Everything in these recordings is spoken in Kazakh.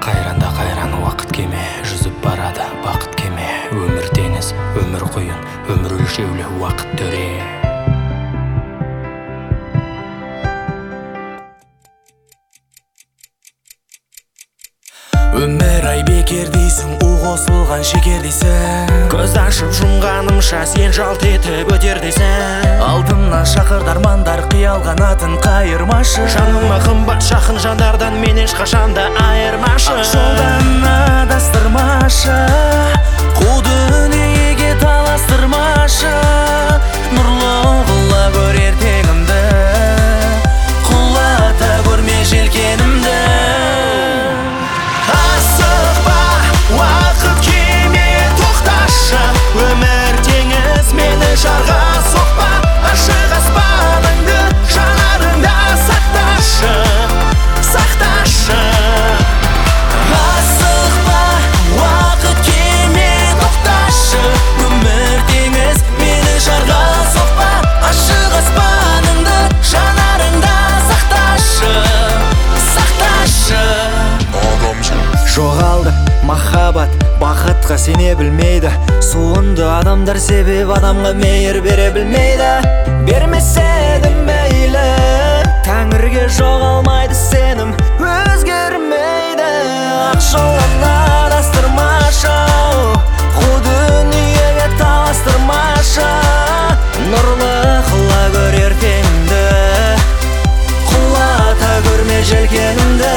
Қайранда қайран уақыт кеме, жүзіп барады бақыт кеме. Өмір теңіз, өмір құйын, өмір өлшеулі уақыт төре. Өмір ай бекер дейсің, у қосылған шекер дейсің. Көз ашып жұмғанымша сен жалт етіп өтер дейсің. Алдымнан шақырды армандар, қиял қанатын қайырмашы. Жаныма қымбат жақын жандардан мен ешқашанда айырмашы. Ақ жолдан адастырмашы, қу дүниеге таластырмашы. Нұрлы қыла көр ертеңімді, құлата көрме желкенімді. Асықпа, уақыт кеме, тоқташы. Өмір теңіз, мені жарға соқпа. Ашық аспаныңды жанарыңда сақташы, сақташы. Асықпа, уақыт кеме, тоқташы. Өмір теңіз, мені жарға соқпа. Ашық аспаныңды жанарыңда сақташы, сақташы. Жоғалды махаббат, бақытқа сене білмейді. Суынды адамдар себеп адамға мейір бере білмейді. Бермесе де мейлі, тәңірге жоғалмайды сенім, өзгермейді. Ақ жолдан адастырмашы, қу дүниеге таластырмашы. Нұрлы қыла көр ертеңімді, құлата көрме желкенімді.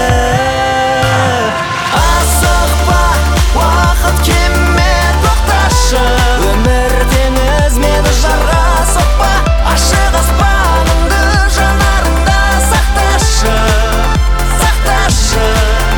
Асықпа, уақыт кеме, тоқташы. Өмір теңіз, мені жарға соқпа. Ашық аспаныңды жанарыңда сақташы, сақташы.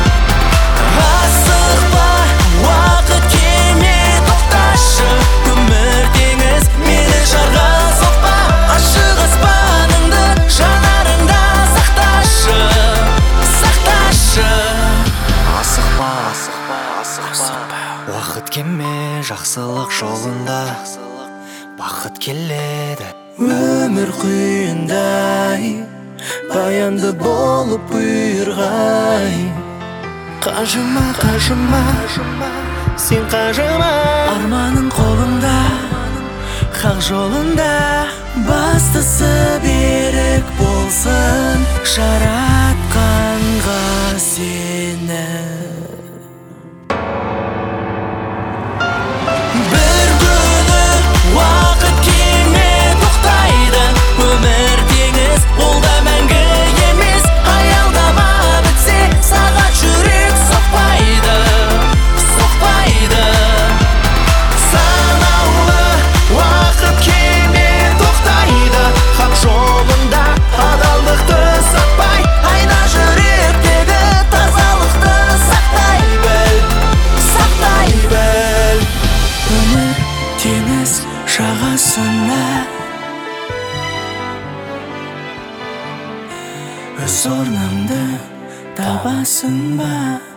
Асықпа, уақыт кеме, тоқташы. Өмір теңіз, мені жарға соқпа. Ашық аспаныңды жанарыңда сақташы, сақташы. Асықпа, асықпа, асықпа. Уақыт кеме, жақсылық жолында бақыт келеді. Өмір құйындай, баянды болып бұйырғай. Қажыма, қажыма, сен қажыма. Арманың қолыңда, хақ жолында. Бастысы берік болсын, жаратқанға сені. Бір күні уақыт кеме тоқтайды. Өмір теңіз, ол да мәңгі емес. Аялдама бітсе, сағат жүрек соқпайды, соқпайды. Санаулы уақыт кеме тоқтайды. Хақ жолында адалдықты сатпай, Айна жүректегі тазалықты сақтай біл, сақтай біл. Өмір теңіз жағасында, өз орныңды табасың ба?